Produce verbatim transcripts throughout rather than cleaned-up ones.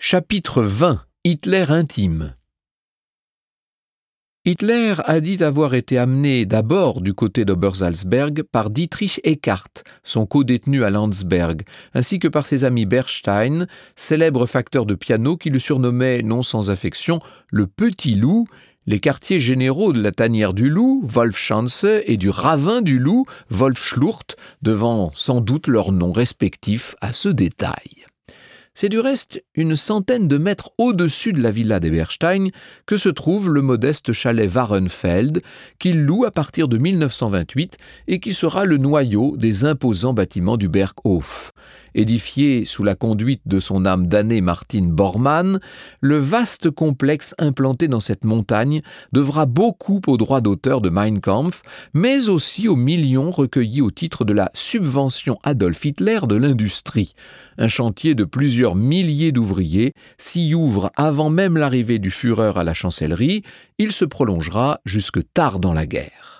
Chapitre vingt. Hitler intime. Hitler a dit avoir été amené d'abord du côté d'Obersalzberg par Dietrich Eckart, son co-détenu à Landsberg, ainsi que par ses amis Bernstein, célèbre facteur de piano qui le surnommait, non sans affection, le Petit Loup, les quartiers généraux de la tanière du loup, Wolfschanze, et du ravin du loup, Wolfschlurt, devant sans doute leurs noms respectifs à ce détail. C'est du reste une centaine de mètres au-dessus de la villa des Bernstein que se trouve le modeste chalet Wahrenfeld qu'il loue à partir de mille neuf cent vingt-huit et qui sera le noyau des imposants bâtiments du Berghof. Édifié sous la conduite de son âme damnée Martin Bormann, le vaste complexe implanté dans cette montagne devra beaucoup aux droits d'auteur de Mein Kampf, mais aussi aux millions recueillis au titre de la subvention Adolf Hitler de l'industrie. Un chantier de plusieurs milliers d'ouvriers s'y ouvre avant même l'arrivée du Führer à la chancellerie. Il se prolongera jusque tard dans la guerre.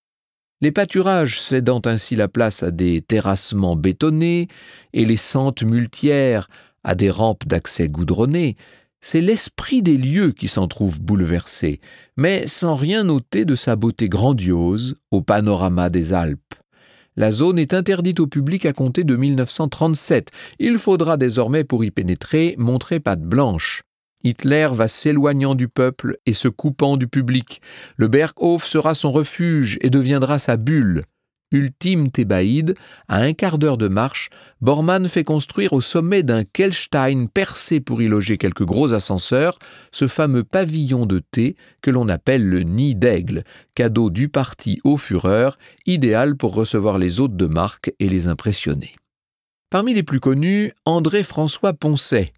Les pâturages cédant ainsi la place à des terrassements bétonnés et les sentes muletières à des rampes d'accès goudronnées, c'est l'esprit des lieux qui s'en trouve bouleversé, mais sans rien ôter de sa beauté grandiose au panorama des Alpes. La zone est interdite au public à compter de mille neuf cent trente-sept. Il faudra désormais, pour y pénétrer, montrer patte blanche. Hitler va s'éloignant du peuple et se coupant du public. Le Berghof sera son refuge et deviendra sa bulle. Ultime thébaïde, à un quart d'heure de marche, Bormann fait construire au sommet d'un Kehlstein percé pour y loger quelques gros ascenseurs, ce fameux pavillon de thé que l'on appelle le nid d'aigle, cadeau du parti au Führer, idéal pour recevoir les hôtes de marque et les impressionner. Parmi les plus connus, André-François Poncet.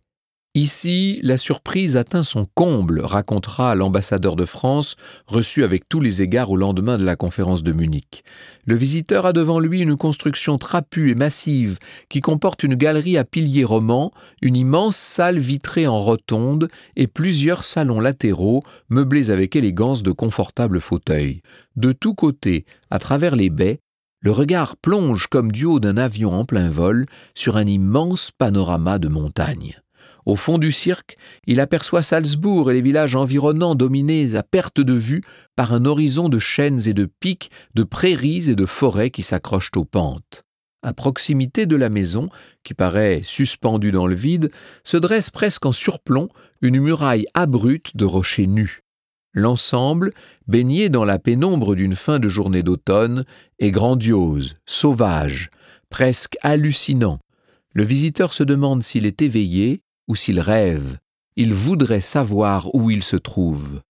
Ici, la surprise atteint son comble, racontera l'ambassadeur de France, reçu avec tous les égards au lendemain de la conférence de Munich. Le visiteur a devant lui une construction trapue et massive qui comporte une galerie à piliers romans, une immense salle vitrée en rotonde et plusieurs salons latéraux meublés avec élégance de confortables fauteuils. De tous côtés, à travers les baies, le regard plonge comme du haut d'un avion en plein vol sur un immense panorama de montagnes. Au fond du cirque, il aperçoit Salzbourg et les villages environnants dominés à perte de vue par un horizon de chênes et de pics, de prairies et de forêts qui s'accrochent aux pentes. À proximité de la maison, qui paraît suspendue dans le vide, se dresse presque en surplomb une muraille abrupte de rochers nus. L'ensemble, baigné dans la pénombre d'une fin de journée d'automne, est grandiose, sauvage, presque hallucinant. Le visiteur se demande s'il est éveillé ou s'il rêve. Il voudrait savoir où il se trouve.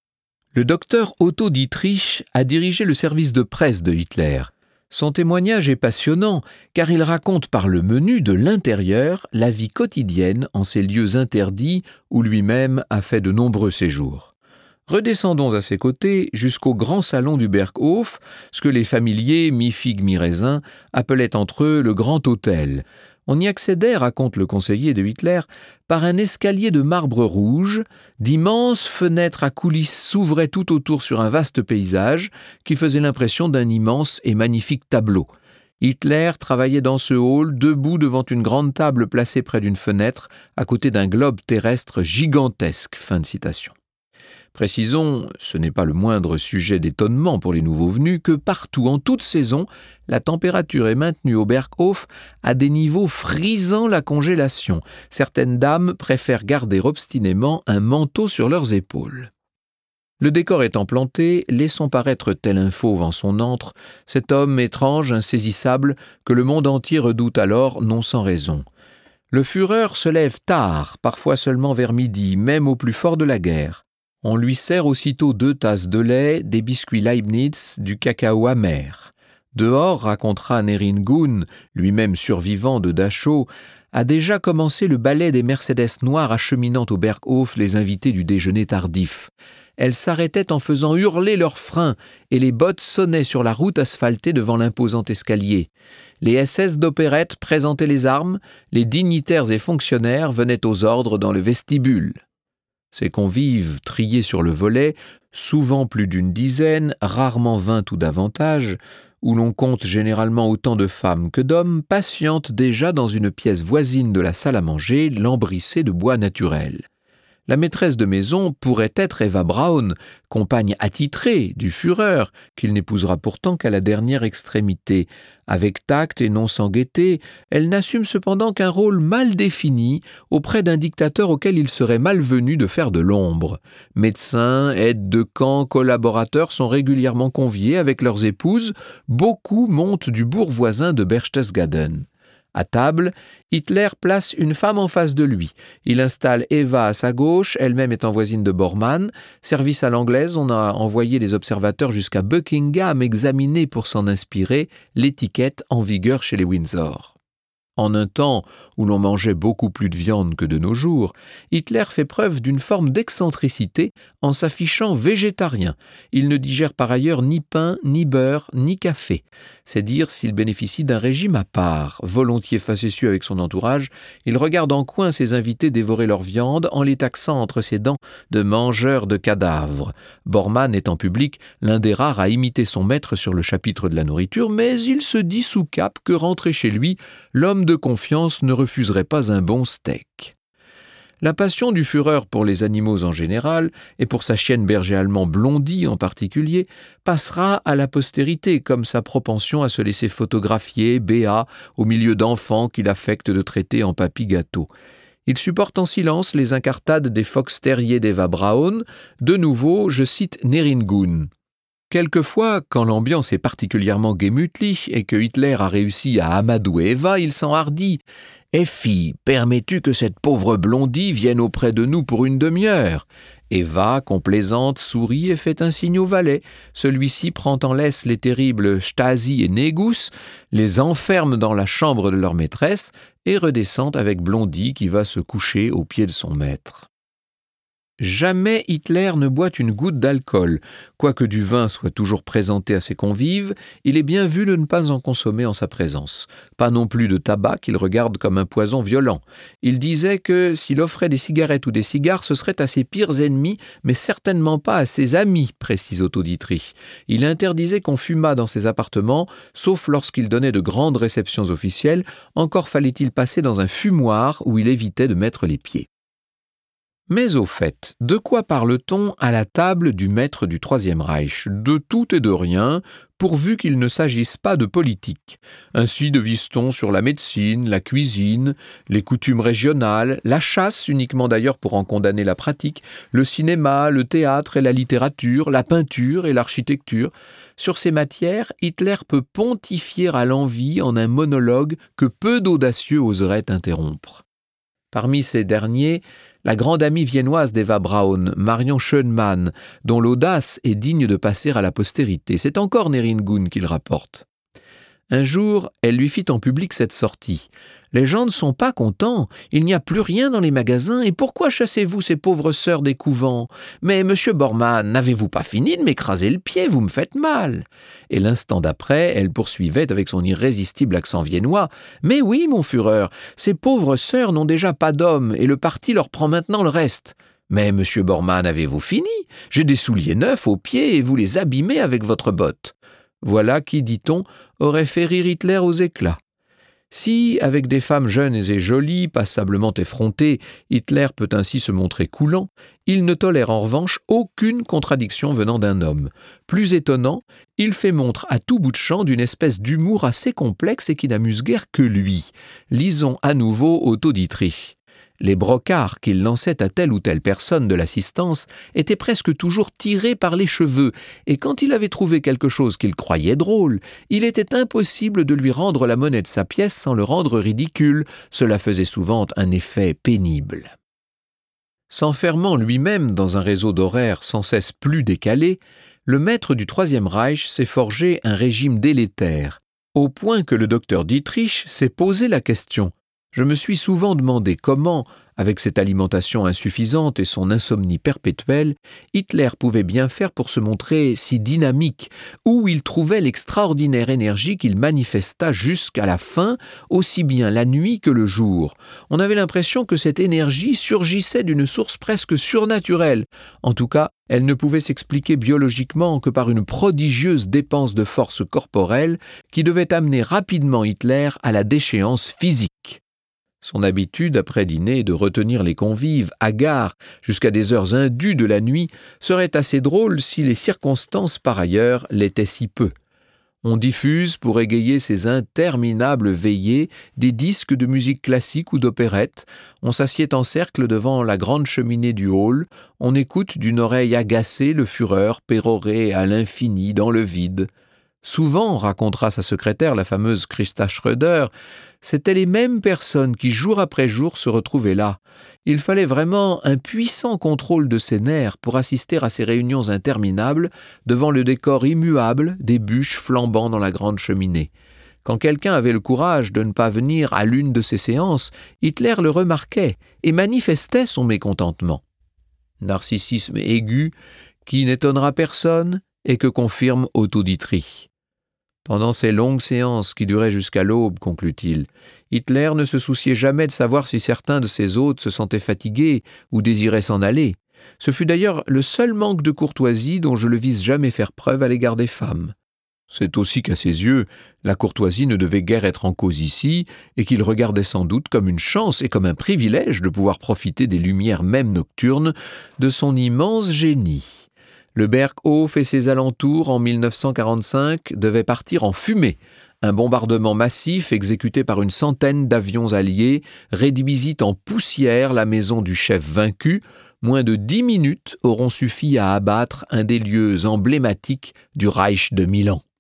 Le docteur Otto Dietrich a dirigé le service de presse de Hitler. Son témoignage est passionnant, car il raconte par le menu de l'intérieur la vie quotidienne en ces lieux interdits où lui-même a fait de nombreux séjours. Redescendons à ses côtés jusqu'au grand salon du Berghof, ce que les familiers, mi-figue, mi-raisin, appelaient entre eux le grand hôtel. On y accédait, raconte le conseiller de Hitler, par un escalier de marbre rouge, d'immenses fenêtres à coulisses s'ouvraient tout autour sur un vaste paysage qui faisait l'impression d'un immense et magnifique tableau. Hitler travaillait dans ce hall, debout devant une grande table placée près d'une fenêtre, à côté d'un globe terrestre gigantesque. Fin de citation. Précisons, ce n'est pas le moindre sujet d'étonnement pour les nouveaux venus, que partout, en toute saison, la température est maintenue au Berghof à des niveaux frisant la congélation. Certaines dames préfèrent garder obstinément un manteau sur leurs épaules. Le décor étant planté, laissons paraître tel un fauve en son antre, cet homme étrange, insaisissable, que le monde entier redoute alors, non sans raison. Le Führer se lève tard, parfois seulement vers midi, même au plus fort de la guerre. On lui sert aussitôt deux tasses de lait, des biscuits Leibniz, du cacao amer. Dehors, racontera Neringun, lui-même survivant de Dachau, a déjà commencé le ballet des Mercedes noires acheminant au Berghof les invités du déjeuner tardif. Elles s'arrêtaient en faisant hurler leurs freins et les bottes sonnaient sur la route asphaltée devant l'imposant escalier. Les S S d'opérette présentaient les armes, les dignitaires et fonctionnaires venaient aux ordres dans le vestibule. Ces convives, triés sur le volet, souvent plus d'une dizaine, rarement vingt ou davantage, où l'on compte généralement autant de femmes que d'hommes, patientent déjà dans une pièce voisine de la salle à manger, lambrissée de bois naturel. La maîtresse de maison pourrait être Eva Braun, compagne attitrée du Führer, qu'il n'épousera pourtant qu'à la dernière extrémité. Avec tact et non sans gaieté, elle n'assume cependant qu'un rôle mal défini auprès d'un dictateur auquel il serait malvenu de faire de l'ombre. Médecins, aides de camp, collaborateurs sont régulièrement conviés avec leurs épouses. Beaucoup montent du bourg voisin de Berchtesgaden. À table, Hitler place une femme en face de lui. Il installe Eva à sa gauche, elle-même étant voisine de Bormann. Service à l'anglaise, on a envoyé les observateurs jusqu'à Buckingham examiner pour s'en inspirer l'étiquette en vigueur chez les Windsor. En un temps où l'on mangeait beaucoup plus de viande que de nos jours, Hitler fait preuve d'une forme d'excentricité en s'affichant végétarien. Il ne digère par ailleurs ni pain, ni beurre, ni café. C'est dire s'il bénéficie d'un régime à part. Volontiers facétieux avec son entourage, il regarde en coin ses invités dévorer leur viande en les taxant entre ses dents de mangeurs de cadavres. Bormann est en public l'un des rares à imiter son maître sur le chapitre de la nourriture, mais il se dit sous cape que rentré chez lui, l'homme de confiance ne refuserait pas un bon steak. La passion du Führer pour les animaux en général, et pour sa chienne berger allemand Blondie en particulier, passera à la postérité comme sa propension à se laisser photographier, béat, au milieu d'enfants qu'il affecte de traiter en papy gâteau. Il supporte en silence les incartades des fox terriers d'Eva Braun. De nouveau, je cite Neringun. Quelquefois, quand l'ambiance est particulièrement gemütlich et que Hitler a réussi à amadouer Eva, il s'enhardit. « Effi, permets-tu que cette pauvre Blondie vienne auprès de nous pour une demi-heure ?» Eva, complaisante, sourit et fait un signe au valet. Celui-ci prend en laisse les terribles Stasi et Negus, les enferme dans la chambre de leur maîtresse et redescend avec Blondie qui va se coucher aux pieds de son maître. Jamais Hitler ne boit une goutte d'alcool. Quoique du vin soit toujours présenté à ses convives, il est bien vu de ne pas en consommer en sa présence. Pas non plus de tabac qu'il regarde comme un poison violent. Il disait que s'il offrait des cigarettes ou des cigares, ce serait à ses pires ennemis, mais certainement pas à ses amis, précise Otto Dietrich. Il interdisait qu'on fumât dans ses appartements, sauf lorsqu'il donnait de grandes réceptions officielles, encore fallait-il passer dans un fumoir où il évitait de mettre les pieds. Mais au fait, de quoi parle-t-on à la table du maître du Troisième Reich ? De tout et de rien, pourvu qu'il ne s'agisse pas de politique. Ainsi devise-t-on sur la médecine, la cuisine, les coutumes régionales, la chasse uniquement d'ailleurs pour en condamner la pratique, le cinéma, le théâtre et la littérature, la peinture et l'architecture. Sur ces matières, Hitler peut pontifier à l'envi en un monologue que peu d'audacieux oseraient interrompre. Parmi ces derniers, la grande amie viennoise d'Eva Braun, Marion Schönmann, dont l'audace est digne de passer à la postérité. C'est encore Neringun qu'il rapporte. Un jour, elle lui fit en public cette sortie. « Les gens ne sont pas contents, il n'y a plus rien dans les magasins, et pourquoi chassez-vous ces pauvres sœurs des couvents ? Mais, monsieur Bormann, n'avez-vous pas fini de m'écraser le pied, vous me faites mal !» Et l'instant d'après, elle poursuivait avec son irrésistible accent viennois. « Mais oui, mon Führer, ces pauvres sœurs n'ont déjà pas d'hommes, et le parti leur prend maintenant le reste. » « Mais, monsieur Bormann, avez-vous fini ? J'ai des souliers neufs aux pieds, et vous les abîmez avec votre botte. » Voilà qui, dit-on, aurait fait rire Hitler aux éclats. Si, avec des femmes jeunes et jolies, passablement effrontées, Hitler peut ainsi se montrer coulant, il ne tolère en revanche aucune contradiction venant d'un homme. Plus étonnant, il fait montre à tout bout de champ d'une espèce d'humour assez complexe et qui n'amuse guère que lui. Lisons à nouveau Otto Dietrich. Les brocards qu'il lançait à telle ou telle personne de l'assistance étaient presque toujours tirés par les cheveux, et quand il avait trouvé quelque chose qu'il croyait drôle, il était impossible de lui rendre la monnaie de sa pièce sans le rendre ridicule. Cela faisait souvent un effet pénible. S'enfermant lui-même dans un réseau d'horaires sans cesse plus décalé, le maître du Troisième Reich s'est forgé un régime délétère, au point que le docteur Dietrich s'est posé la question. Je me suis souvent demandé comment, avec cette alimentation insuffisante et son insomnie perpétuelle, Hitler pouvait bien faire pour se montrer si dynamique, où il trouvait l'extraordinaire énergie qu'il manifesta jusqu'à la fin, aussi bien la nuit que le jour. On avait l'impression que cette énergie surgissait d'une source presque surnaturelle. En tout cas, elle ne pouvait s'expliquer biologiquement que par une prodigieuse dépense de force corporelle qui devait amener rapidement Hitler à la déchéance physique. Son habitude, après dîner, de retenir les convives, hagards, jusqu'à des heures indues de la nuit, serait assez drôle si les circonstances, par ailleurs, l'étaient si peu. On diffuse, pour égayer ces interminables veillées, des disques de musique classique ou d'opérette, on s'assied en cercle devant la grande cheminée du hall, on écoute d'une oreille agacée le fureur pérorer à l'infini dans le vide. Souvent, racontera sa secrétaire, la fameuse Christa Schröder, c'étaient les mêmes personnes qui, jour après jour, se retrouvaient là. Il fallait vraiment un puissant contrôle de ses nerfs pour assister à ces réunions interminables devant le décor immuable des bûches flambant dans la grande cheminée. Quand quelqu'un avait le courage de ne pas venir à l'une de ces séances, Hitler le remarquait et manifestait son mécontentement. Narcissisme aigu qui n'étonnera personne et que confirme Otto Dietrich. Pendant ces longues séances qui duraient jusqu'à l'aube, conclut-il, Hitler ne se souciait jamais de savoir si certains de ses hôtes se sentaient fatigués ou désiraient s'en aller. Ce fut d'ailleurs le seul manque de courtoisie dont je le visse jamais faire preuve à l'égard des femmes. C'est aussi qu'à ses yeux, la courtoisie ne devait guère être en cause ici, et qu'il regardait sans doute comme une chance et comme un privilège de pouvoir profiter des lumières même nocturnes de son immense génie. Le Berghof et ses alentours, en mille neuf cent quarante-cinq, devaient partir en fumée. Un bombardement massif exécuté par une centaine d'avions alliés réduisit en poussière la maison du chef vaincu. Moins de dix minutes auront suffi à abattre un des lieux emblématiques du Reich de Milan.